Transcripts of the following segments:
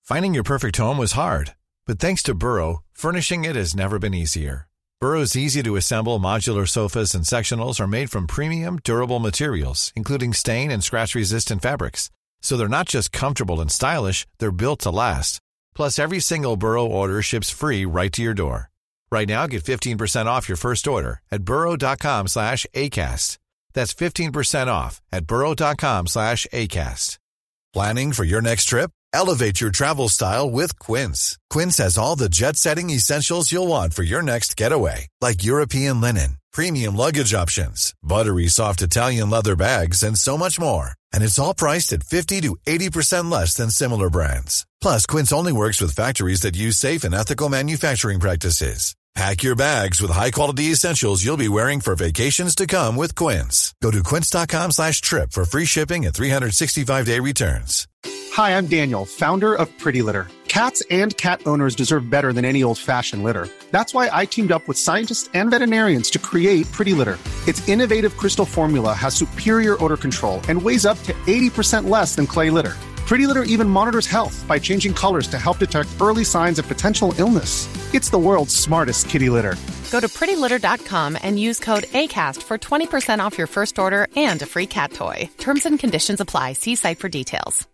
Finding your perfect home was hard, but thanks to Burrow, furnishing it has never been easier. Burrow's easy-to-assemble modular sofas and sectionals are made from premium, durable materials, including stain and scratch-resistant fabrics. So they're not just comfortable and stylish, they're built to last. Plus, every single Burrow order ships free right to your door. Right now, get 15% off your first order at burrow.com/ACAST. That's 15% off at burrow.com/ACAST. Planning for your next trip? Elevate your travel style with Quince. Quince has all the jet-setting essentials you'll want for your next getaway, like European linen, premium luggage options, buttery soft Italian leather bags, and so much more. And it's all priced at 50 to 80% less than similar brands. Plus, Quince only works with factories that use safe and ethical manufacturing practices. Pack your bags with high-quality essentials you'll be wearing for vacations to come with Quince. Go to quince.com/trip for free shipping and 365-day returns. Hi, I'm Daniel, founder of Pretty Litter. Cats and cat owners deserve better than any old-fashioned litter. That's why I teamed up with scientists and veterinarians to create Pretty Litter. Its innovative crystal formula has superior odor control and weighs up to 80% less than clay litter. Pretty Litter even monitors health by changing colors to help detect early signs of potential illness. It's the world's smartest kitty litter. Go to prettylitter.com and use code ACAST for 20% off your first order and a free cat toy. Terms and conditions apply. See site for details.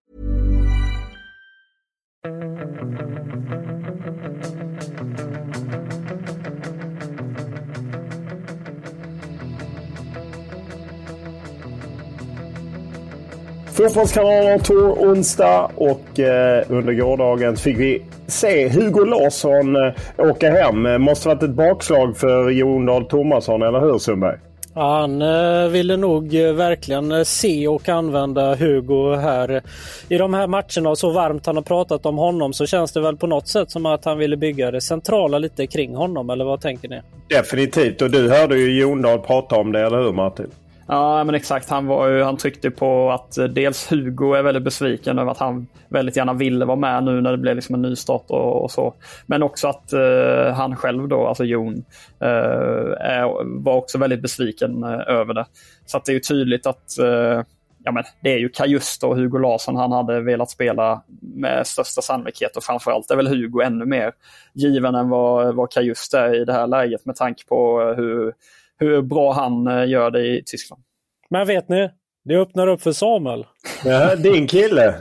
Fotbollskanaler tog onsdag och under gårdagen fick vi se Hugo Larsson åka hem. Måste varit ett bakslag för Jon Dahl Tomasson, eller hur Sundberg? Ja, han ville nog verkligen se och använda Hugo här i de här matcherna, och så varmt han har pratat om honom så känns det väl på något sätt som att han ville bygga det centrala lite kring honom, eller vad tänker ni? Definitivt, och du hörde ju Jon Dahl prata om det, eller hur Martin? Ja, men exakt. Han tryckte på att dels Hugo är väldigt besviken över att han väldigt gärna ville vara med nu när det blev liksom en ny start och så. Men också att han själv då, alltså Jon, var också väldigt besviken över det. Så att det är ju tydligt att men det är ju Kajusto och Hugo Larsson han hade velat spela med största sannolikhet, och framförallt är väl Hugo ännu mer given än vad Kajusto är i det här läget med tanke på hur bra han gör det i Tyskland. Men vet ni, det öppnar upp för Samuel. Ja, din kille.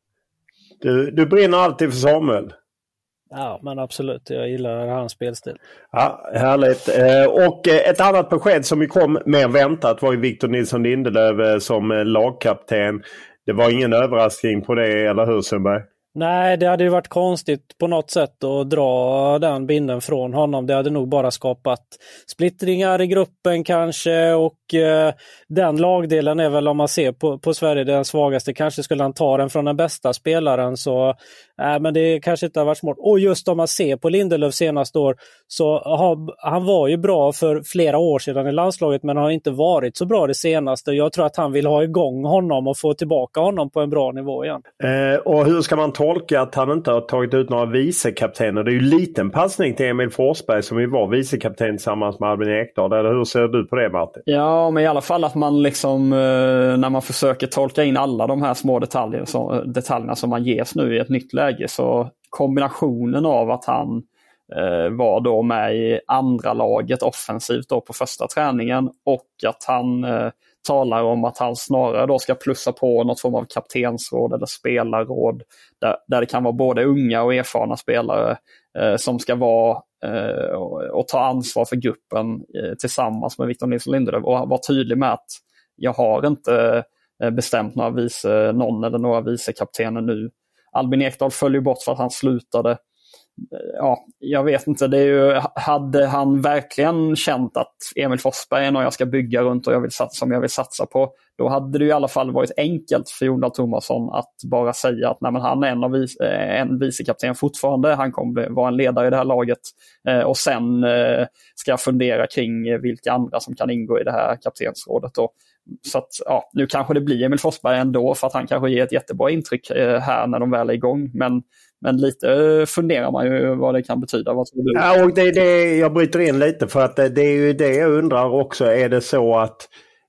Du brinner alltid för Samuel. Ja, men absolut. Jag gillar hans spelstil. Ja, härligt. Och ett annat besked som kom mer väntat var ju Victor Nilsson Lindelöf som lagkapten. Det var ingen överraskning på det, eller hur Sundberg? Nej, det hade ju varit konstigt på något sätt att dra den binden från honom. Det hade nog bara skapat splittringar i gruppen kanske, och den lagdelen är väl, om man ser på Sverige, den svagaste. Kanske skulle han ta den från den bästa spelaren, så men det kanske inte har varit smart. Och just om man ser på Lindelöf senaste år, så han var ju bra för flera år sedan i landslaget, men har inte varit så bra det senaste. Jag tror att han vill ha igång honom och få tillbaka honom på en bra nivå igen. Och hur ska man tolka att han inte har tagit ut några vicekaptener? Det är ju en liten passning till Emil Forsberg som ju var vicekapten tillsammans med Albin Ekdal. Eller hur ser du på det, Martin? Ja, men i alla fall att man liksom när man försöker tolka in alla de här små detaljerna som man ges nu i ett nytt läge, så kombinationen av att han var då med i andra laget offensivt då på första träningen, och att han talar om att han snarare då ska plussa på något form av kaptensråd eller spelarråd där det kan vara både unga och erfarna spelare som ska vara och ta ansvar för gruppen tillsammans med Victor Nilsson Lindelöf, och vara tydlig med att jag har inte bestämt någon eller några vicekaptener nu. Albin Ekdal följer bort för att han slutade. Ja, jag vet inte. Det är ju, hade han verkligen känt att Emil Forsberg är någon jag ska bygga runt och som jag vill satsa på, då hade det i alla fall varit enkelt för Jon Dahl Tomasson att bara säga att nej, men han är en vicekapten fortfarande, han kommer vara en ledare i det här laget, och sen ska jag fundera kring vilka andra som kan ingå i det här kaptensrådet då. Så att, ja, nu kanske det blir Emil Forsberg ändå, för att han kanske ger ett jättebra intryck här när de väl är igång, men lite funderar man ju vad det kan betyda. Vad tror du? Ja, och jag bryter in lite, för att det är ju det jag undrar också. Är det så att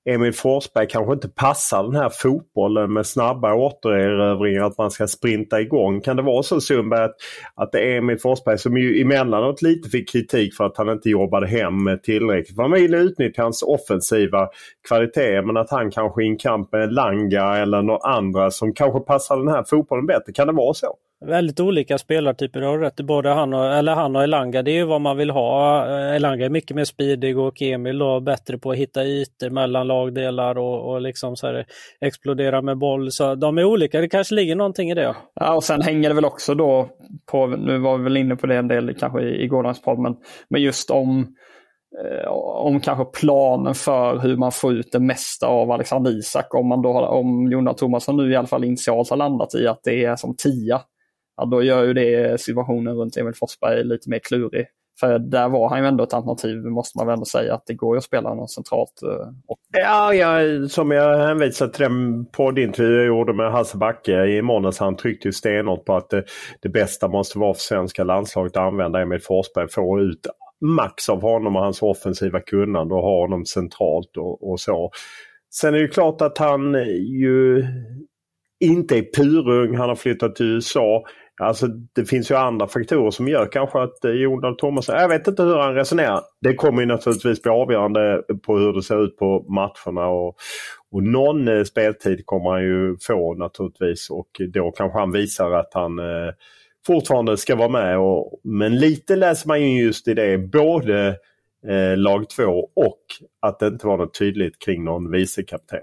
Emil Forsberg kanske inte passar den här fotbollen med snabba återerövringar, att man ska sprinta igång. Kan det vara så, Sundberg, att det är Emil Forsberg som ju emellanåt lite fick kritik för att han inte jobbade hem tillräckligt? Man vill utnyttja hans offensiva kvaliteter, men att han kanske i en kamp med Elanga eller några andra som kanske passar den här fotbollen bättre. Kan det vara så? Väldigt olika spelartyper, har rätt. Både han och Elanga, det är ju vad man vill ha. Elanga är mycket mer speedig och Emil då bättre på att hitta ytor mellan lagdelar och liksom så här explodera med boll. Så de är olika, det kanske ligger någonting i det. Ja, och sen hänger det väl också då på, nu var vi väl inne på det en del kanske i gårdagens podd, men just om kanske planen för hur man får ut det mesta av Alexander Isak. Om Jon Dahl Tomasson nu i alla fall initialt har landat i att det är som 10, ja, då gör ju det situationen runt Emil Forsberg lite mer klurig. För där var han ju ändå ett alternativ, måste man väl ändå säga, att det går ju att spela något centralt. Som jag hänvisade till den poddintervju jag gjorde med Hasse Backe i måndags, han tryckte ju stenhårt på att det bästa måste vara för svenska landslaget att använda Emil Forsberg, få ut max av honom och hans offensiva kunnande och ha honom centralt och så. Sen är det ju klart att han ju inte är purung, han har flyttat till USA. Alltså det finns ju andra faktorer som gör kanske att Jon Dahl Tomasson, jag vet inte hur han resonerar. Det kommer ju naturligtvis bli avgörande på hur det ser ut på matcherna och någon speltid kommer han ju få naturligtvis, och då kanske han visar att han fortfarande ska vara med. Men lite läser man ju just i det, både lag 2 och att det inte var något tydligt kring någon vicekapten.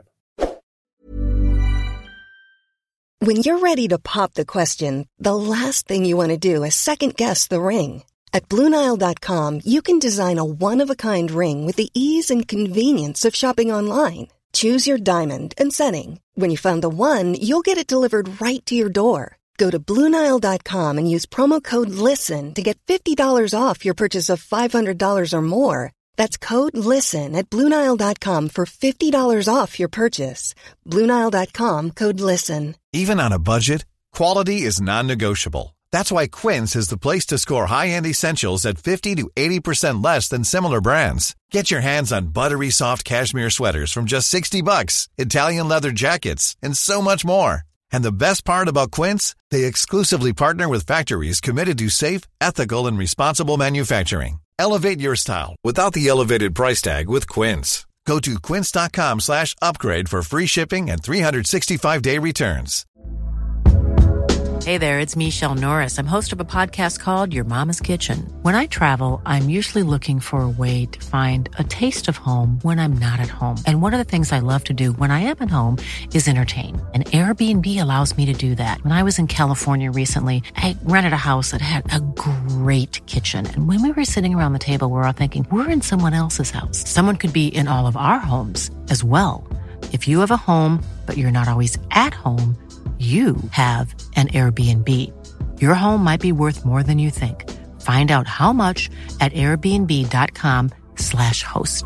When you're ready to pop the question, the last thing you want to do is second-guess the ring. At BlueNile.com, you can design a one-of-a-kind ring with the ease and convenience of shopping online. Choose your diamond and setting. When you find the one, you'll get it delivered right to your door. Go to BlueNile.com and use promo code LISTEN to get $50 off your purchase of $500 or more. That's code LISTEN at BlueNile.com for $50 off your purchase. BlueNile.com, code LISTEN. Even on a budget, quality is non-negotiable. That's why Quince is the place to score high-end essentials at 50 to 80% less than similar brands. Get your hands on buttery soft cashmere sweaters from just $60, Italian leather jackets, and so much more. And the best part about Quince, they exclusively partner with factories committed to safe, ethical, and responsible manufacturing. Elevate your style without the elevated price tag with Quince. Go to quince.com/upgrade for free shipping and 365-day returns. Hey there, it's Michelle Norris. I'm host of a podcast called Your Mama's Kitchen. When I travel, I'm usually looking for a way to find a taste of home when I'm not at home. And one of the things I love to do when I am at home is entertain. And Airbnb allows me to do that. When I was in California recently, I rented a house that had a great kitchen. And when we were sitting around the table, we were all thinking, we're in someone else's house. Someone could be in all of our homes as well. If you have a home, but you're not always at home, you have an Airbnb. Your home might be worth more than you think. Find out how much at airbnb.com/host.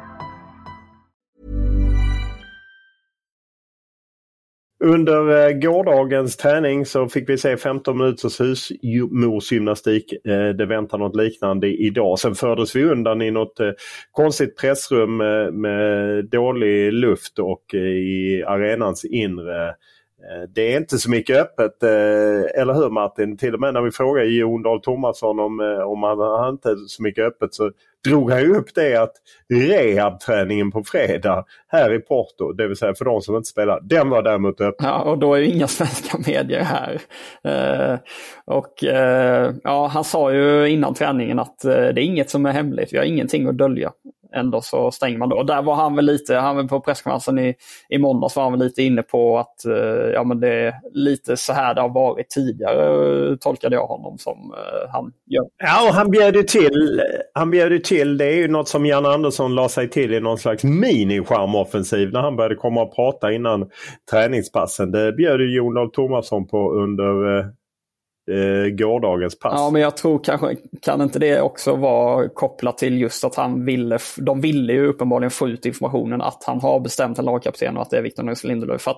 Under gårdagens träning så fick vi se 15 minuters husmorsgymnastik. Det väntar något liknande idag. Sen fördes vi undan i något konstigt pressrum med dålig luft och i arenans inre. Det är inte så mycket öppet, eller hur Martin? Till och med när vi frågade Jon Dahl Tomasson om han inte så mycket öppet, så drog han ju upp det att rehabträningen på fredag här i Porto, det vill säga för de som inte spelar, den var däremot öppen. Ja, och då är ju inga svenska medier här. Han sa ju innan träningen att det är inget som är hemligt, vi har ingenting att dölja. Ändå så stänger man då. Och där var han väl på presskonferensen i måndags var han väl lite inne på att men det är lite så här det har varit tidigare, tolkade jag honom som han gör. Ja, och han bjöd till, det är ju något som Jan Andersson la sig till i någon slags mini-charmoffensiv när han började komma och prata innan träningspassen. Det bjöd ju Jon Dahl Tomasson på under gårdagens pass. Ja, men jag tror kanske kan inte det också vara kopplat till just att de ville ju uppenbarligen få ut informationen att han har bestämt en lagkapten och att det är Victor Nilsson Lindelöf. För att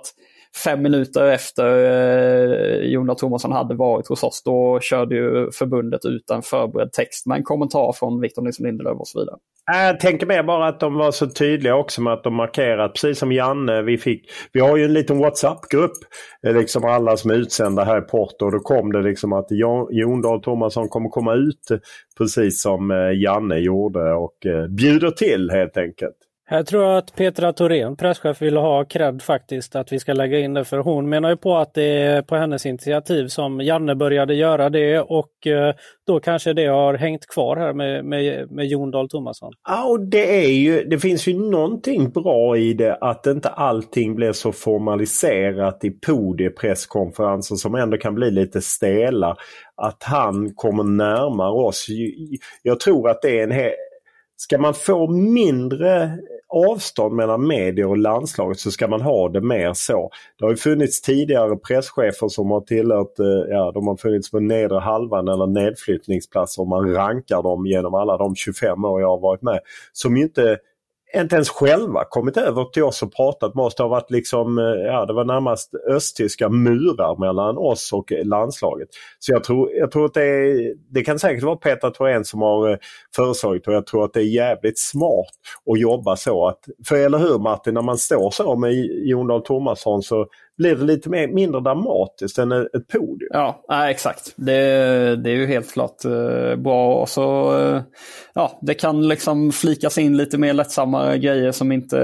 5 minuter efter Jon Dahl Tomasson hade varit hos oss, då körde ju förbundet ut en förberedd text med en kommentar från Victor Nilsson Lindelöf och så vidare. Jag tänker mer bara att de var så tydliga också med att de markerat, precis som Janne, vi har ju en liten WhatsApp-grupp, liksom alla som är utsända här i Porto, och då kom det liksom att Jon Dahl Tomasson kommer komma ut precis som Janne gjorde och bjuder till helt enkelt. Här tror jag att Petra Thorén, presschef, vill ha cred faktiskt att vi ska lägga in det, för hon menar ju på att det är på hennes initiativ som Janne började göra det, och då kanske det har hängt kvar här med Jon Dahl Tomasson. Ja, och det finns ju någonting bra i det, att inte allting blir så formaliserat i podiepresskonferenser som ändå kan bli lite stela. Att han kommer närmare oss. Jag tror att det är ska man få mindre avstånd mellan medier och landslaget, så ska man ha det mer så. Det har ju funnits tidigare presschefer som har tillhört, de har funnits på nedre halvan eller nedflyttningsplatser, och man rankar dem genom alla de 25 år jag har varit med, som ju inte ens själva kommit över till oss och pratat med oss. Det har varit liksom, det var närmast östtyska murar mellan oss och landslaget. Så jag tror att det kan säkert vara Petra Thorén som har föreslagit, och jag tror att det är jävligt smart att jobba så. För eller hur Martin, när man står så med Jon Dahl Tomasson så blir det lite mindre dramatiskt än ett podium. Ja, exakt. Det är ju helt klart bra. Och så, det kan liksom flikas in lite mer lättsamma grejer som inte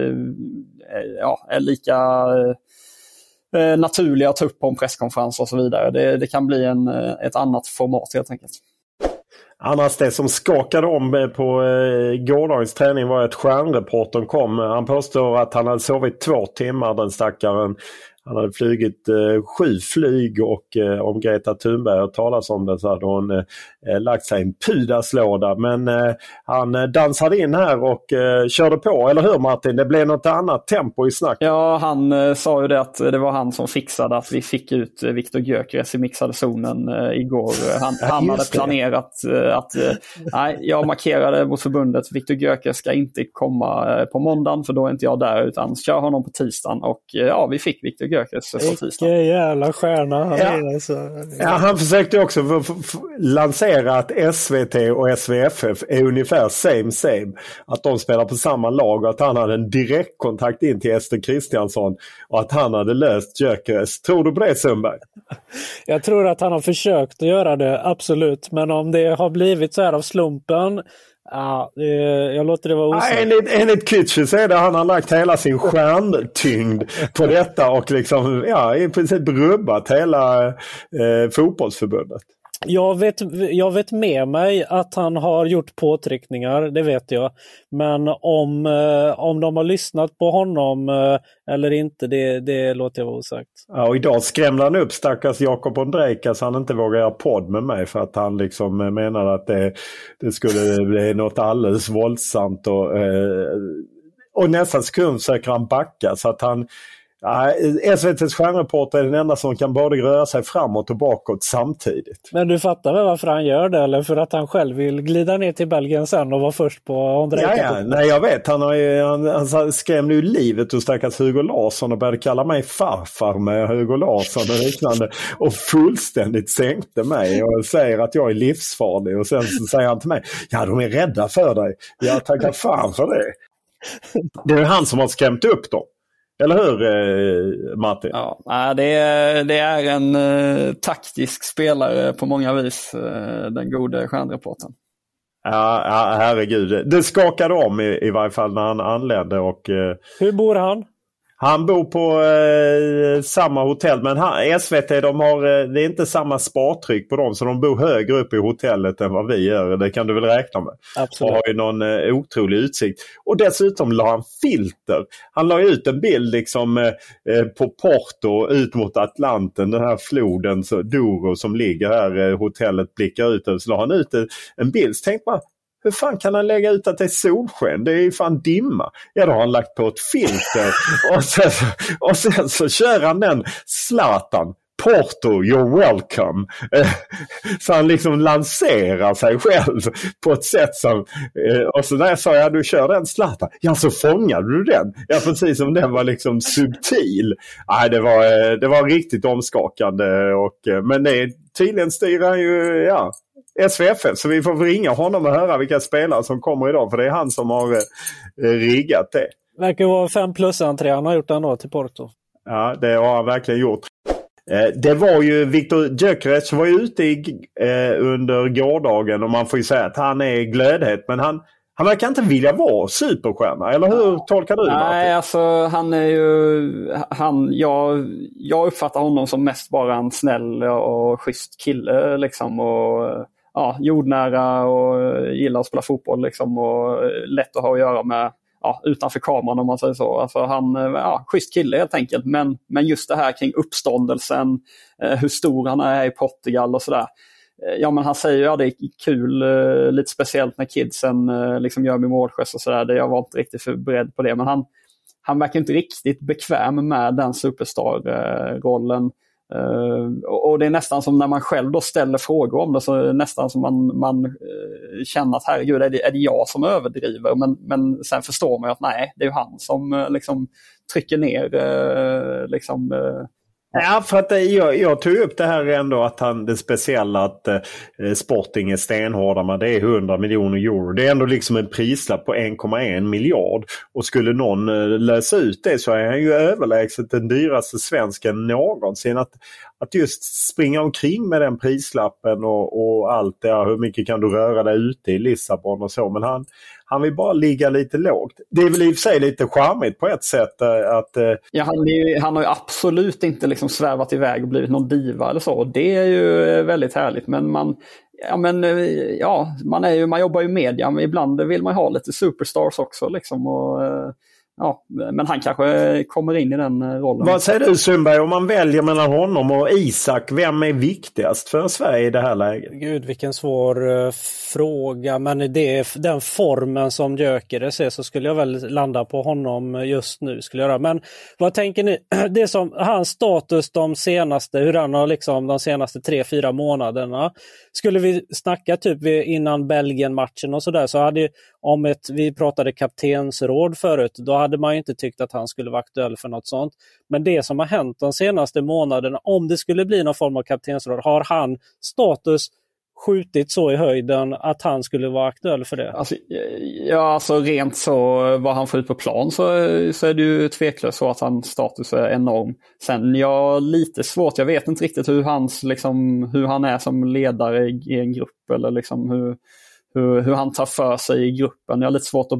är lika naturliga att ta upp på en presskonferens och så vidare. Det kan bli ett annat format helt enkelt. Annars det som skakade om på gårdagens träning var att stjärnreportern kom. Han påstår att han hade sovit 2 timmar, den stackaren. Han hade flugit 7 flyg, och om Greta Thunberg har talat om det så hade hon lagt sig en pudaslåda. Men han dansade in här och körde på, eller hur Martin? Det blev något annat tempo i snack. Ja, han sa ju det att det var han som fixade att vi fick ut Viktor Gyökeres i mixade zonen igår. Han hade planerat att jag markerade mot förbundet, Viktor Gyökeres ska inte komma på måndagen för då är inte jag där, utan kör honom på tisdagen, och vi fick Viktor Gyökeres på tisdagen. Vilken jävla stjärna han är alltså. Ja, han försökte också lansera att SVT och SVFF är ungefär same. Att de spelar på samma lag, och att han hade en direktkontakt in till Ester Kristiansson och att han hade löst Gyökeres. Tror du på det, Sundberg? Jag tror att han har försökt att göra det, absolut. Men om det har blivit så här av slumpen, jag låter det vara osagt. Enligt Kütcher så är det han har lagt hela sin stjärntyngd på detta och liksom, i princip rubbat hela fotbollsförbundet. Jag vet med mig att han har gjort påtryckningar, det vet jag. Men om de har lyssnat på honom eller inte, det låter jag vara osagt. Ja, och idag skrämde han upp stackars Jakob Ondrejka, han inte vågar göra podd med mig för att han liksom menade att det skulle bli något alldeles våldsamt, och nästa sekund söker han backa, så att han SVT:s stjärnreporter är den enda som kan både röra sig framåt och bakåt samtidigt. Men du fattar väl varför han gör det, eller för att han själv vill glida ner till Belgien sen och vara först på Ondrejka? Nej, jag vet. Han skrämde ju livet och stackars Hugo Larsson och började kalla mig farfar med Hugo Larsson och liknande, och fullständigt sänkte mig och säger att jag är livsfarlig, och sen så säger han till mig, de är rädda för dig. Jag tackar fan för det. Det är han som har skrämt upp dem. Eller hur, Martin? Ja, det är en taktisk spelare på många vis, den gode stjärnreportern. Ja, herregud. Det skakade om i varje fall när han anlände. Och, hur bor han? Han bor på samma hotell, men SVT det är inte samma spartryck på dem, så de bor högre upp i hotellet än vad vi gör. Det kan du väl räkna med. Absolut. Och har ju någon otrolig utsikt. Och dessutom la han filter. Han la ut en bild liksom på Porto ut mot Atlanten, den här floden Douro som ligger här, hotellet blickar ut, och så la han ut en bild. Så tänkte man, hur fan kan han lägga ut att det är solsken? Det är ju fan dimma. Ja, då har han lagt på ett filter. och sen så kör han den Zlatan Porto, you're welcome. Så han liksom lanserar sig själv på ett sätt som... Och så där sa jag, du kör den Zlatan. Ja, så fångade du den. Ja, precis som den var liksom subtil. Nej, det var riktigt omskakande. Men det tydligen styrar ju SVFL. Så vi får ringa honom och höra vilka spelare som kommer idag. För det är han som har riggat det. Verkar vara 5+-entré han har gjort ändå till Porto. Ja, det har han verkligen gjort. Det var ju Viktor Gyökeres var ju ute under gårdagen och man får ju säga att han är glödhet. Men han verkar inte vilja vara superstjärna, eller hur tolkar du det? Nej, alltså han är ju... Jag uppfattar honom som mest bara en snäll och schysst kille liksom. Och jordnära och gillar att spela fotboll liksom. Och lätt att ha att göra med utanför kameran om man säger så. Alltså han schysst kille helt enkelt. Men just det här kring uppståndelsen, hur stor han är i Portugal och sådär. Ja, men han säger ju att det är kul, lite speciellt när kidsen liksom gör med målgest och sådär. Jag var inte riktigt förberedd på det, men han verkar inte riktigt bekväm med den superstar-rollen. Och det är nästan som när man själv då ställer frågor om det, så är det nästan som man känner att herregud, är det jag som överdriver? Men sen förstår man ju att nej, det är ju han som liksom trycker ner liksom... Ja, för att jag tog upp det här ändå att det speciella att Sporting är stenhårda med, det är 100 miljoner euro. Det är ändå liksom en prislapp på 1,1 miljard. Och skulle någon läsa ut det så är han ju överlägset den dyraste svensken någonsin. Att just springa omkring med den prislappen och allt det, hur mycket kan du röra dig ute i Lissabon och så. Men han vill bara ligga lite lågt. Det är väl i och för sig lite charmigt på ett sätt att... Ja, han har ju absolut inte liksom svävat iväg och blivit någon diva eller så. Det är ju väldigt härligt. Men man jobbar ju i media, men ibland vill man ha lite superstars också liksom. Och, men han kanske kommer in i den rollen. Vad säger du Sundberg, om man väljer mellan honom och Isak, vem är viktigast för Sverige i det här läget? Gud, vilken svår fråga, men det är den formen som Gyökeres är, så skulle jag väl landa på honom just nu skulle jag göra. Men vad tänker ni, det som hans status hur han har liksom de senaste 3-4 månaderna, skulle vi snacka typ innan Belgien-matchen och sådär, så hade vi pratade kaptensråd förut, då hade man ju inte tyckt att han skulle vara aktuell för något sånt. Men det som har hänt de senaste månaderna, om det skulle bli någon form av kaptensråd, har han status skjutit så i höjden att han skulle vara aktuell för det? Alltså rent så vad han får ut på plan så är det ju tveklöst så att hans status är enorm. Sen lite svårt, jag vet inte riktigt hur han är som ledare i en grupp, eller liksom hur han tar för sig i gruppen. Jag har lite svårt att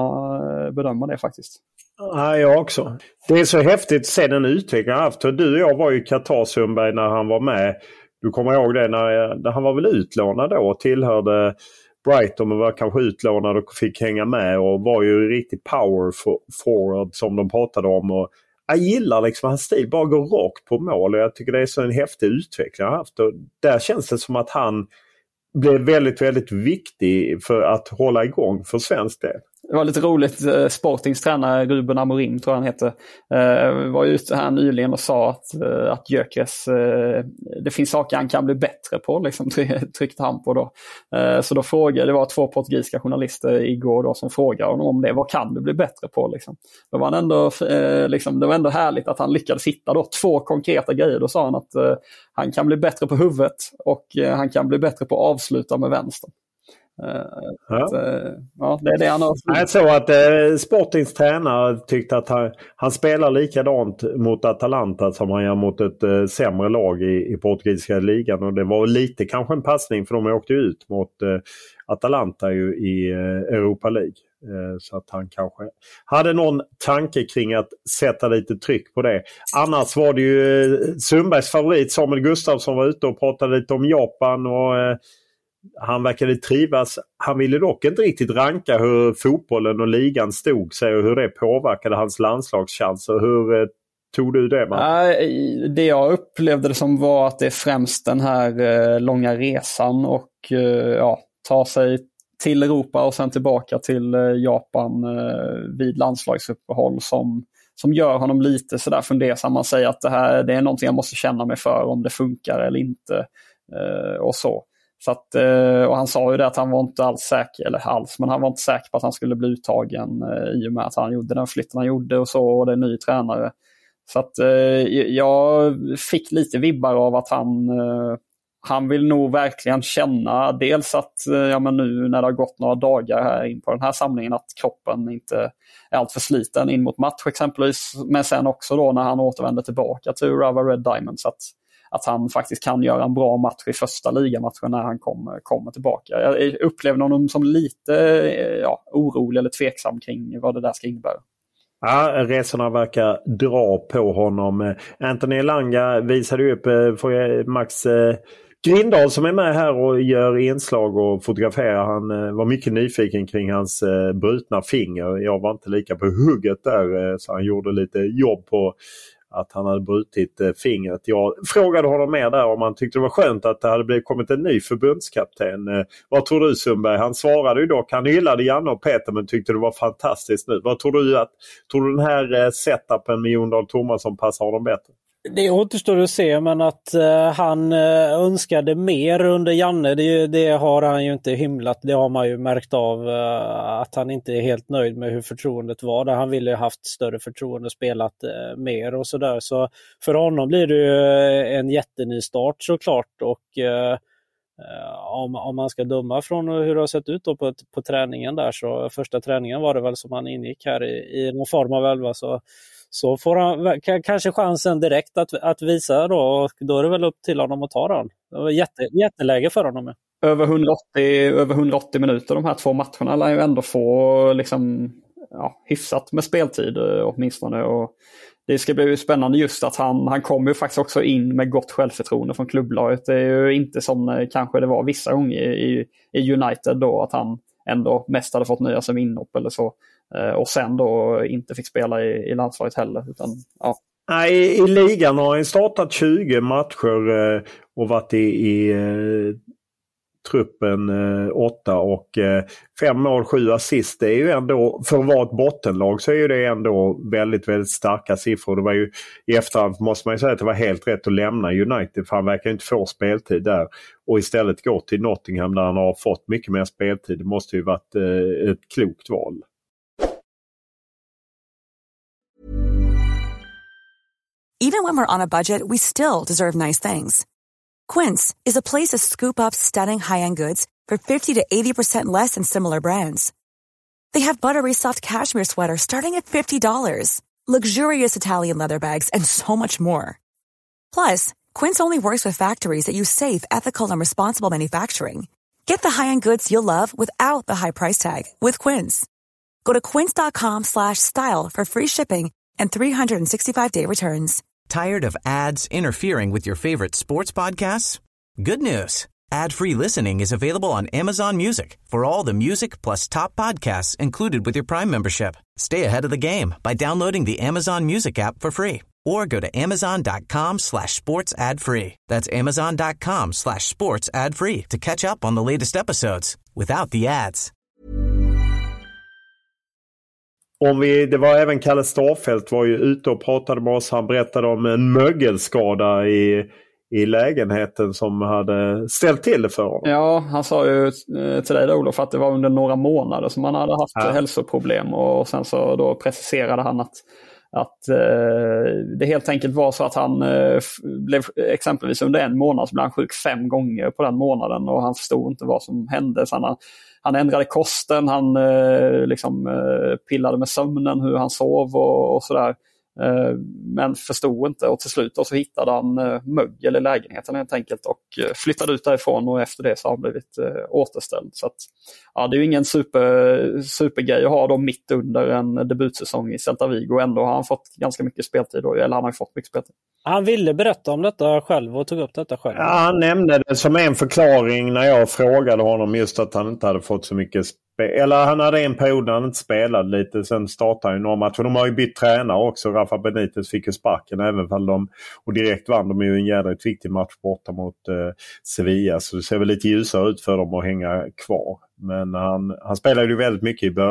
bedöma det faktiskt. Ja, jag också. Det är så häftigt att se den utveckling han haft. Du och jag var ju i Qatar, Sundberg, när han var med. Du kommer ihåg det när han var väl utlånad då och tillhörde Brighton, men var kanske utlånad och fick hänga med och var ju riktigt power forward som de pratade om. Och jag gillar liksom hans stil, bara går rakt på mål, och jag tycker det är så en häftig utveckling han haft. Och där känns det som att han blev väldigt, väldigt viktig för att hålla igång för svensk del. Det var lite roligt, Sportings tränare Ruben Amorim tror jag han heter, var ute här nyligen och sa att Gyökeres, det finns saker han kan bli bättre på, liksom, tryckte han på då. Så då det var 2 portugisiska journalister igår då som frågade honom om det, vad kan du bli bättre på liksom. Då var han ändå, det var ändå härligt att han lyckades hitta då 2 konkreta grejer. Då sa han att han kan bli bättre på huvudet och han kan bli bättre på att avsluta med vänster. Det är det han har. Jag tror att Sportings tränare tyckte att han spelar likadant mot Atalanta som han gör mot ett sämre lag i portugisiska ligan, och det var lite kanske en passning, för de åkte ut mot Atalanta ju i Europa League, så att han kanske hade någon tanke kring att sätta lite tryck på det. Annars var det ju Sundbergs favorit Samuel Gustafsson var ute och pratade lite om Japan, och han verkade trivas. Han ville dock inte riktigt ranka hur fotbollen och ligan stod sig och hur det påverkade hans landslagschanser. Hur tog du det, man? Det jag upplevde det som var att det är främst den här långa resan och ta sig till Europa och sen tillbaka till Japan vid landslagsuppehåll som som gör honom lite sådär fundersam. Man säger att det är någonting jag måste känna mig för om det funkar eller inte och så. Så att, och han sa ju det att han var inte alls säker, eller alls, men han var inte säker på att han skulle bli uttagen i och med att han gjorde den flytten han gjorde och så, och det är ny tränare. Så att jag fick lite vibbar av att han vill nog verkligen känna dels att men nu när det har gått några dagar här in på den här samlingen att kroppen inte är allt för sliten in mot match exempelvis, men sen också då när han återvänder tillbaka till Urawa Red Diamonds att han faktiskt kan göra en bra match i första ligamatchen när han kommer tillbaka. Jag upplever honom som lite orolig eller tveksam kring vad det där ska innebära. Ja, resorna verkar dra på honom. Anthony Elanga visade ju upp för Max Grindal som är med här och gör inslag och fotograferar. Han var mycket nyfiken kring hans brutna finger. Jag var inte lika på hugget där, så han gjorde lite jobb på att han hade brutit fingret. Jag frågade honom mer där om han tyckte det var skönt att det hade kommit en ny förbundskapten. Vad tror du, Sundberg? Han svarade ju dock, han hyllade Janne och Peter men tyckte det var fantastiskt nu. Vad tror du tror du den här setupen med Jon Dahl Tomasson passar honom bättre? Det återstår att se, men att han önskade mer under Janne, det har han ju inte hymlat. Det har man ju märkt av att han inte är helt nöjd med hur förtroendet var. Där han ville ju haft större förtroende och spelat mer och sådär. Så för honom blir det ju en jätteny start såklart, och om man ska döma från hur det har sett ut då på träningen där, så första träningen var det väl som han ingick här i någon form av 11, så får han kanske chansen direkt att visa då, och då är det väl upp till honom att ta den. Det var jätteläge för honom. Över 180 minuter de här 2 matcherna lär ju ändå få liksom, hyfsat med speltid åtminstone, och det ska bli spännande just att han kommer ju faktiskt också in med gott självförtroende från klubblaget. Det är ju inte som kanske det var vissa gånger i United då, att han ändå mest hade fått nöja sig med inhopp eller så. Och sen då inte fick spela i landslaget heller. Utan, ja. Nej, i ligan har han startat 20 matcher och varit i truppen 8 och 5 mål, 7 assist. Det är ju ändå, för att vara ett bottenlag så är det ändå väldigt, väldigt starka siffror. Det var ju i efterhand måste man ju säga att det var helt rätt att lämna United, för han verkar inte få speltid där och istället gå till Nottingham där han har fått mycket mer speltid. Det måste ju varit ett klokt val. Even when we're on a budget, we still deserve nice things. Quince is a place to scoop up stunning high-end goods for 50 to 80% less than similar brands. They have buttery soft cashmere sweaters starting at $50, luxurious Italian leather bags, and so much more. Plus, Quince only works with factories that use safe, ethical, and responsible manufacturing. Get the high-end goods you'll love without the high price tag with Quince. Go to quince.com/style for free shipping and 365-day returns. Tired of ads interfering with your favorite sports podcasts? Good news. Ad-free listening is available on Amazon Music for all the music plus top podcasts included with your Prime membership. Stay ahead of the game by downloading the Amazon Music app for free or go to amazon.com/sports ad free. That's amazon.com/sports ad free to catch up on the latest episodes without the ads. Det var även Kalle Starfelt var ju ute och pratade med oss. Han berättade om en mögelskada i lägenheten som hade ställt till det för honom. Ja, han sa ju till dig då, Olof, att det var under några månader som han hade haft hälsoproblem, och sen så då preciserade han att det helt enkelt var så att han blev exempelvis under en månad så blev han sjuk 5 gånger på den månaden, och han förstod inte vad som hände. Så han ändrade kosten, han pillade med sömnen, hur han sov och sådär. Men förstod inte, och till slut så hittade han mögel i lägenheten helt enkelt och flyttade ut därifrån, och efter det så har han blivit återställd. Så att, ja, det är ju ingen supergrej att ha då mitt under en debutsäsong i Celta Vigo, och ändå har han fått ganska mycket speltid då, eller han har fått mycket speltid. Han ville berätta om detta själv och tog upp detta själv. Ja, han nämnde det som en förklaring när jag frågade honom just att han inte hade fått så mycket eller han hade en period när han inte spelade lite. Sen startade han några matcher. De har ju bytt tränare också. Rafa Benitez fick ju sparken även fall och direkt vann de ju en jädrigt viktig match borta mot Sevilla. Så det ser väl lite ljusare ut för dem att hänga kvar. Men han spelade ju väldigt mycket i början.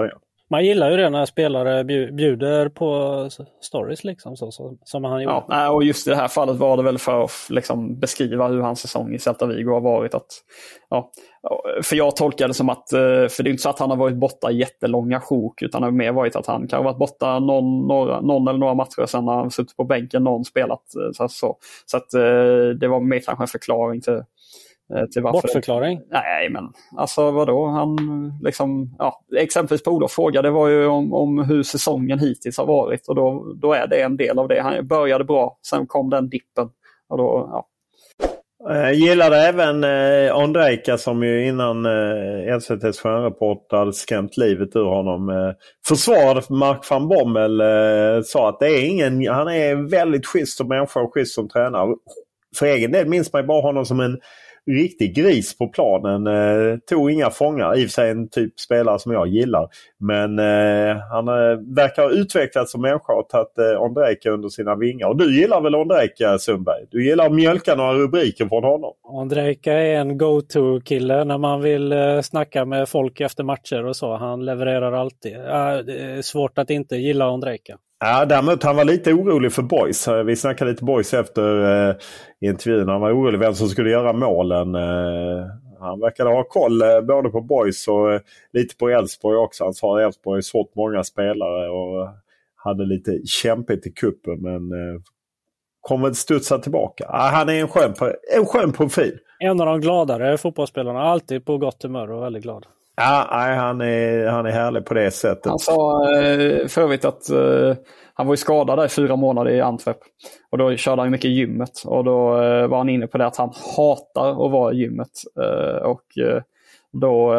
Man gillar ju det när spelare bjuder på stories liksom, som han gjorde. Ja, och just i det här fallet var det väl för att liksom beskriva hur hans säsong i Celta Vigo har varit. För jag tolkar det som att, för det är inte så att han har varit borta jättelånga sjok, utan det har mer varit att han kan ha varit borta någon eller några matcher, sen har han suttit på bänken, någon spelat. Så att det var mer kanske en förklaring till varför. Bortförklaring? Nej, men alltså vadå? Han liksom, exempelvis på Olof fråga, det var ju om hur säsongen hittills har varit, och då är det en del av det. Han började bra, sen kom den dippen och då, Jag gillade även Ondrejka som ju innan SVT:s stjärnreporter hade skrämt livet ur honom. Försvarade för Mark van Bommel, sa att han är väldigt schysst som människa och schysst som tränare. För egen del minns man bara honom som en riktig gris på planen. Tog inga fångar, i och för sig en typ spelare som jag gillar. Men han verkar ha utvecklats som människa och tagit Ondrejka under sina vingar. Och du gillar väl Ondrejka, Sundberg? Du gillar att mjölka några rubriker från honom. Ondrejka är en go-to-kille när man vill snacka med folk efter matcher och så. Han levererar alltid. Det är svårt att inte gilla Ondrejka. Ja, däremot han var lite orolig för boys. Vi snackade lite boys efter intervjun. Han var orolig vem som skulle göra målen. Han verkade ha koll både på boys och lite på Elfsborg också. Han sa att Elfsborg har svårt många spelare och hade lite kämpigt i kuppen, men kommer att studsa tillbaka. Han är en skön profil. En av de gladare fotbollsspelarna, alltid på gott humör och väldigt glad. Ja, han är härlig på det sättet. Han sa för övrigt att han var ju skadad där i 4 månader i Antwerp. Och då körde han mycket i gymmet. Och då var han inne på det att han hatar att vara i gymmet. Och då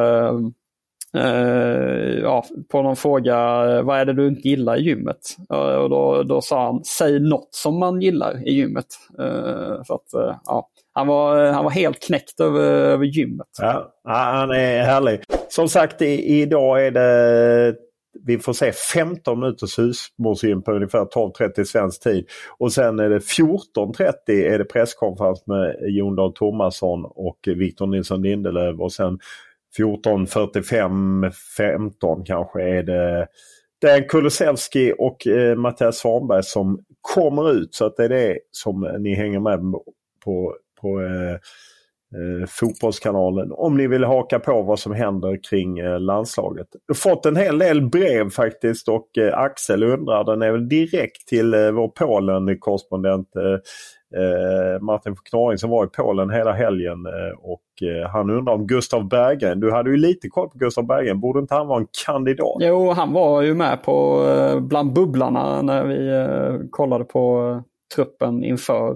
på någon fråga, vad är det du inte gillar i gymmet? Och då sa han, säg något som man gillar i gymmet. Så att han var helt knäckt över gymmet. Ja, han är härlig. Som sagt, idag är det, vi får se 15 minuters husmorsgym på ungefär 12:30 svensk tid. Och sen är det 14:30 är det presskonferens med Jon Dahl Tomasson och Victor Nilsson Lindelöf. Och sen 14:45-15 kanske är det Dan Kulusevski och Mattias Svanberg som kommer ut. Så att det är det som ni hänger med på fotbollskanalen om ni vill haka på vad som händer kring landslaget. Jag har fått en hel del brev faktiskt, och Axel undrar, den är väl direkt till vår Polen-korrespondent Martin Knaring som var i Polen hela helgen, och han undrar om Gustav Berggren. Du hade ju lite koll på Gustav Berggren, borde inte han vara en kandidat? Jo, han var ju med på bland bubblarna när vi kollade på truppen inför.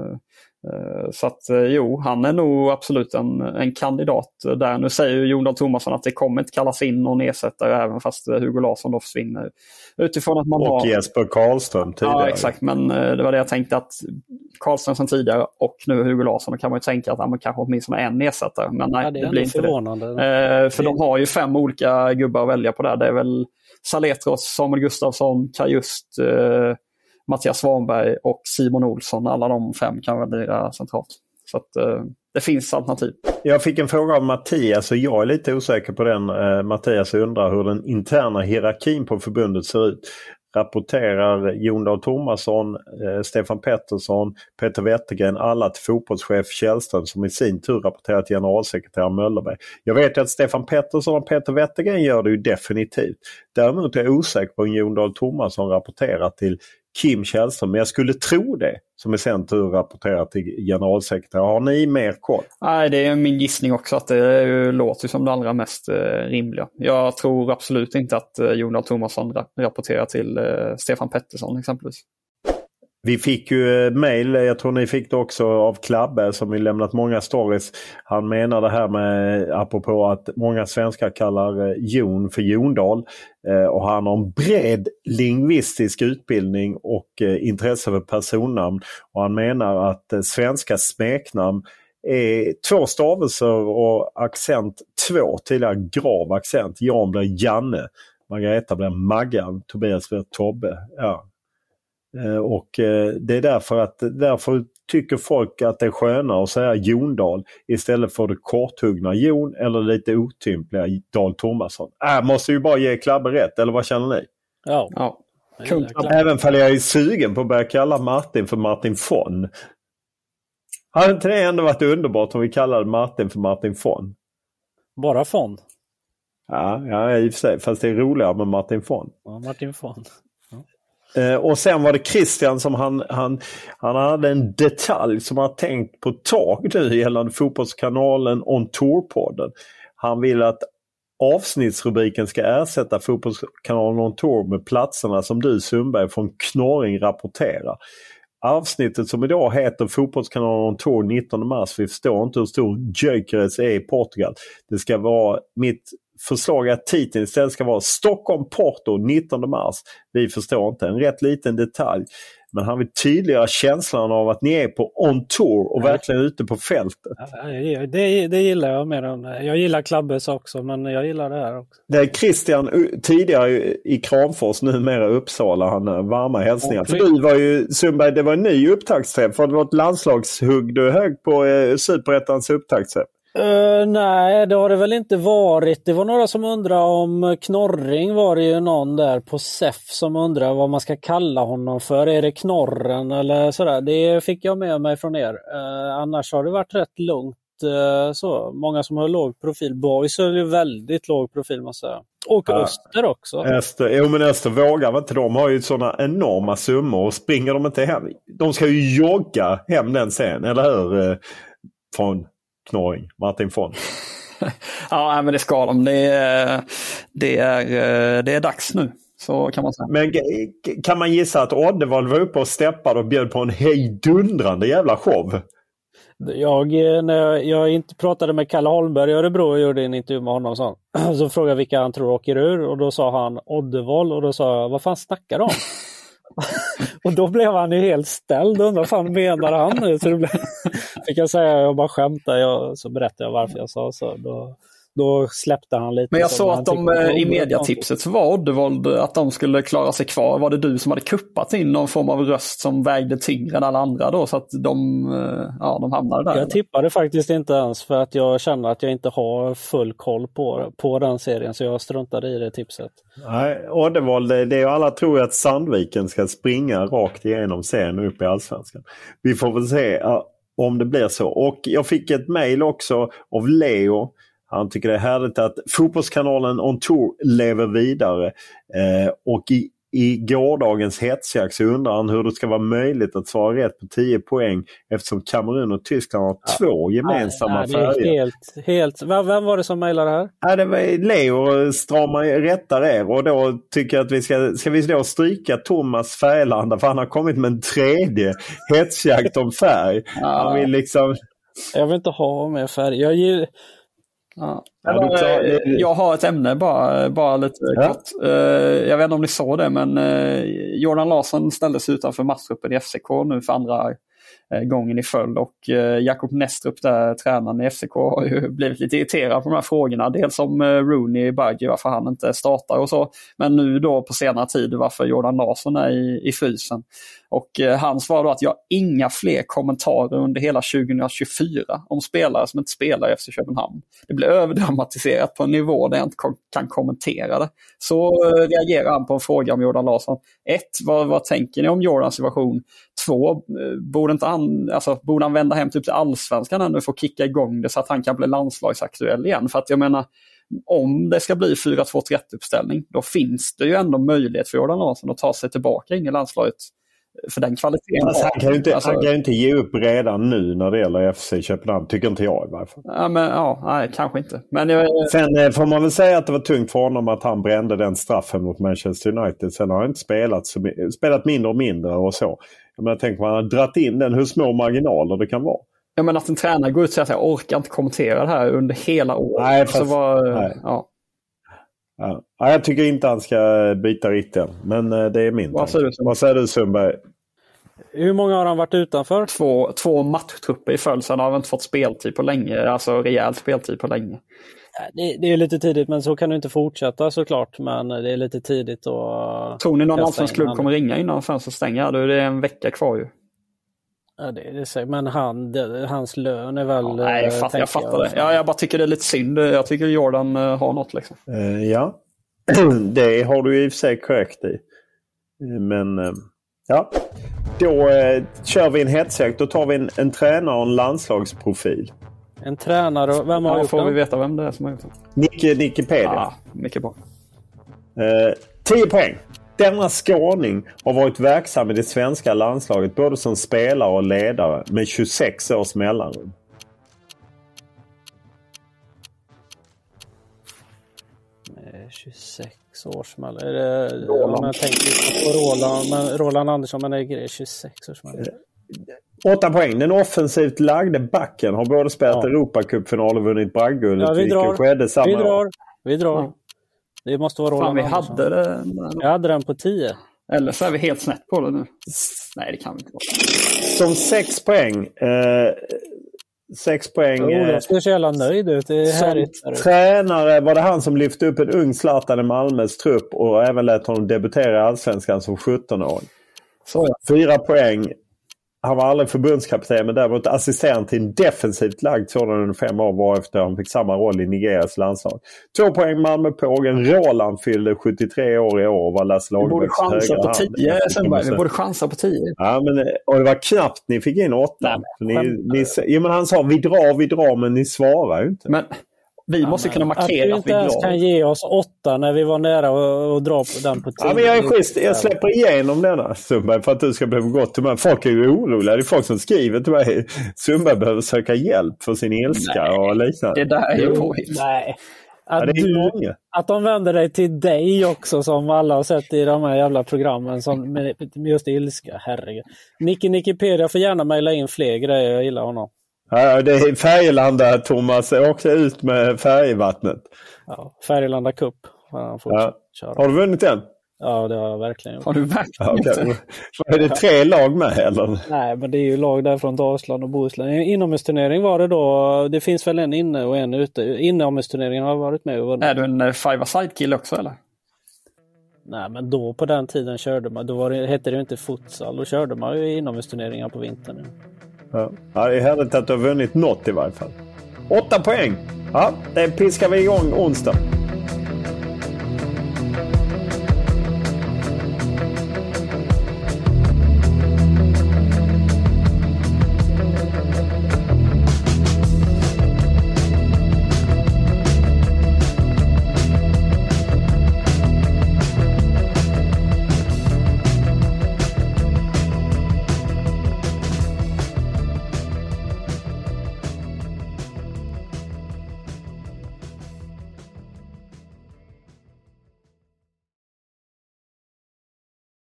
Så att han är nog absolut en kandidat där. Nu säger ju Jon Dahl Tomasson att det kommer inte kallas in någon ersättare, även fast Hugo Larsson då försvinner. Utifrån att man och Jesper Karlström tidigare. Ja, exakt. Men det var det jag tänkte, att Karlström som tidigare och nu Hugo Larsson, då kan man ju tänka att han kanske åtminstone en ersättare. Men nej, det blir inte det. För de har ju 5 olika gubbar att välja på där. Det är väl Saletros, Samuel Gustafsson, Kajust, Mattias Svanberg och Simon Olsson. Alla de 5 kan väl bli centralt. Så att det finns alternativ. Jag fick en fråga av Mattias och jag är lite osäker på den. Mattias undrar hur den interna hierarkin på förbundet ser ut. Rapporterar Jon Dahl Tomasson, Stefan Pettersson, Peter Wettergren alla till fotbollschef Källström, som i sin tur rapporterar till generalsekreterare Möllerberg. Jag vet att Stefan Pettersson och Peter Wettergren gör det ju definitivt. Däremot är jag osäker på om Jon Dahl Tomasson rapporterar till Kim Källström, men jag skulle tro det, som är sen tur rapporterat till generalsekreterare. Har ni mer koll? Nej, det är min gissning också, att det låter som det allra mest rimliga. Jag tror absolut inte att Jon Dahl Tomasson rapporterar till Stefan Pettersson exempelvis. Vi fick ju mejl, jag tror ni fick det också av Klabbe som har lämnat många stories. Han menar det här med, apropå att många svenskar kallar Jon för Jondal, och han har en bred lingvistisk utbildning och intresse för personnamn. Och han menar att svenska smeknamn är 2 stavelser och accent 2, tidigare grav accent. Jan blir Janne, Margareta blir Maggan, Tobias blir Tobbe. Ja. Och det är därför tycker folk att det är skönare att säga Jondal istället för det korthuggna Jon eller lite otympliga Dahl Tomasson. Måste ju bara ge Klabbe rätt, eller vad känner ni? Ja. Även fall jag är sugen på att börja kalla Martin för Martin von. Hade inte det ändå varit underbart om vi kallade Martin för Martin von? Bara von? Ja, i och för sig. Fast det är roligare med Martin von. Ja, Martin von. Och sen var det Christian som han hade en detalj som han tänkt på tag nu gällande Fotbollskanalen On Tour-podden. Han vill att avsnittsrubriken ska ersätta Fotbollskanalen On Tour med platserna som du Sundberg från Knorring rapporterar. Avsnittet som idag heter Fotbollskanalen On Tour 19 mars. Vi förstår inte hur stor Gyökeres är i Portugal. Det ska vara mitt förslag att titeln istället ska vara Stockholm-Porto 19 mars. Vi förstår inte. En rätt liten detalj. Men han vill tydliggöra känslan av att ni är på on tour och verkligen ute på fältet. Ja, det gillar jag mer än. Jag gillar Klabbes också, men jag gillar det här också. Det är Christian tidigare i Kramfors, numera Uppsala. Han har varma hälsningar. För du var ju, Sundberg, det var en ny upptaktsträff. Var det ett landslagshugg du hög på Superettans upptaktsträff? Nej, det har det väl inte varit. Det var några som undrade om Knorring, var det ju någon där på SEF som undrar vad man ska kalla honom för. Är det Knorren eller sådär? Det fick jag med mig från er. Annars har det varit rätt lugnt. Så många som har låg profil. Boys är ju väldigt låg profil, måste jag säga. Och Öster också. Men Öster vågar inte. De har ju sådana enorma summor och springer de inte hem. De ska ju jogga hem den sen, eller hur? Från Knorring, Martin von. Ja, men det ska de. Det är dags nu, så kan man säga. Men kan man gissa att Oddevall var uppe och steppade och bjöd på en hejdundrande jävla show? När jag inte pratade med Kalle Holmberg i Örebro och gjorde en intervju med honom, så frågade jag vilka han tror åker ur, och då sa han Oddevall, och då sa jag, vad fan snackar de om? Och då blev han ju helt ställd och undrade, vad fan menar han nu? Så fick jag säga, jag bara skämtade, så berättade jag varför jag sa så. Då släppte han lite. Men jag såg att i mediatipset så var Oddevold att de skulle klara sig kvar. Var det du som hade kuppat in någon form av röst som vägde tyngre än alla andra då, så att de hamnade där? Jag tippade faktiskt inte ens, för att jag känner att jag inte har full koll på den serien, så jag struntade i det tipset. Nej, Oddevold, det är ju alla tror att Sandviken ska springa rakt igenom serien upp i Allsvenskan. Vi får väl se om det blir så. Och jag fick ett mejl också av Leo. Han tycker det är härligt att Fotbollskanalen On Tour lever vidare. Och i gårdagens hetsjakt så undrar han hur det ska vara möjligt att svara rätt på 10 poäng eftersom Kamerun och Tyskland har 2 gemensamma färger. Helt. Vem var det som mejlade här? Ja, det var Leo rättar er, och då tycker jag att ska vi då stryka Thomas Färlanda, för han har kommit med en 3:e hetsjakt om färg. Han vill liksom... Jag vill inte ha med färg. Jag har ett ämne bara lite kort. Jag vet inte om ni såg det, men Jordan Larsson ställdes utanför matchtruppen i FCK nu för andra gången i följd, och Jakob Nestrup, där tränaren i FCK, har ju blivit lite irriterad på de här frågorna. Dels om Rooney Bagge, varför han inte startar och så, men nu då på senare tid varför Jordan Larsson är i frysen. Och han svarade då att jag har inga fler kommentarer under hela 2024 om spelare som inte spelar i FC Köpenhamn. Det blir överdramatiserat på en nivå där jag inte kan kommentera det. Så reagerar han på en fråga om Jordan Larsson. 1. Vad tänker ni om Jordans situation? 2. Borde han vända hem typ till Allsvenskan nu för att kicka igång det så att han kan bli landslagsaktuell igen? För att jag menar, om det ska bli 4-2-3-uppställning, då finns det ju ändå möjlighet för Jordan Larsson att ta sig tillbaka in i landslaget. För den kvaliteten. Alltså, han kan ju inte ge upp redan nu när det gäller FC Köpenhamn, tycker inte jag i varje fall. Nej, kanske inte. Men sen får man väl säga att det var tungt för honom att han brände den straffen mot Manchester United. Sen har han inte spelat mindre och mindre och så. Jag tänker man har dratt in den, hur små marginaler det kan vara. Ja, men att en tränare går ut och säger att jag orkar inte kommentera det här under hela året. Nej, Ja, jag tycker inte han ska byta riktigt, men det är min. Vad säger du Sundberg? Hur många har han varit utanför? 2 matchtrupper i följd, så han har inte fått speltid på länge, alltså rejäl speltid på länge. Det är lite tidigt, men så kan du inte fortsätta såklart, men det är lite tidigt. Tror ni någon allsvensk klubb kommer ringa innan fönstret stänger? Då är det en vecka kvar ju. Ja, det är men hans lön är väl... Nej, jag fattar det. Jag bara tycker det är lite synd. Jag tycker Jordan har något liksom. Ja, det har du i och för sig korrekt i. Men ja, då kör vi en hetsjakt. Då tar vi en tränare och en landslagsprofil. En tränare, vem har gjort får den? vi veta vem det är som har gjort den. Wikipedia. Mycket bra. 10 poäng. Denna skåning har varit verksam i det svenska landslaget både som spelare och ledare med 26 års mellanrum. Med 26 års mellanrum. Är det Roland? Jag tänker på Roland Andersson, men är det 26 års mellanrum? 8 poäng. Den offensivt lagde backen har både spelat Europacup-final och vunnit bragdguldet. Ja, vi drar. Det måste vara Roland Andersson. Jag hade den på 10. Eller så är vi helt snett på det nu. Nej, det kan vi inte vara. Som 6 poäng. 6 poäng. Jag skulle så jävla nöjd ut. Det är härligt. Tränare var det han som lyfte upp en ung Zlatan i Malmös trupp och även lät honom debutera i Allsvenskan som 17-åring. 4 poäng. Han var aldrig förbundskapten, men däremot assistent till en defensivt lagd sådan under 5 år varefter han fick samma roll i Nigerias landslag. 2 poäng Malmöpågen. Roland fyllde 73 år i år och var Lasse Lagerbäcks högra hand. Vi borde chansa på 10. Ja, och det var knappt ni fick in 8. Men han sa vi drar, men ni svarar ju inte. Men vi måste kunna markera att vi drar. Att du inte ens kan ge oss 8 när vi var nära och dra på den på 10. Ja, men jag är schysst. Jag släpper igenom denna Sundberg för att du ska bli gott till mig. Folk är ju oroliga. Det är folk som skriver till mig. Sundberg behöver söka hjälp för sin ilska och liknande. Det där är ju påhitt. Nej. Att de vänder dig till dig också, som alla har sett i de här jävla programmen som med just ilska. Herregud. Wikipedia får gärna mejla in fler grejer. Jag gillar honom. Ja, det är Färgelanda, Thomas. Åkte ut med färgvattnet. Ja, Färgelanda Cup. Har du vunnit den? Ja, det har jag verkligen gjort. Har du verkligen gjort det? Är det 3 lag med eller? Nej, men det är ju lag där från Dalsland och Bohuslän. Inomhusturnering var det då. Det finns väl en inne och en ute. Inomhusturneringen har varit med och vunnit. Är du en 5-a-side-kill också eller? Nej, men då på den tiden körde man. Hette det ju inte futsal. Då körde man ju inomhusturneringar på vintern. Ja, det är härligt att du har vunnit något i varje fall. 8 poäng. Ja, det piskar vi igång onsdag.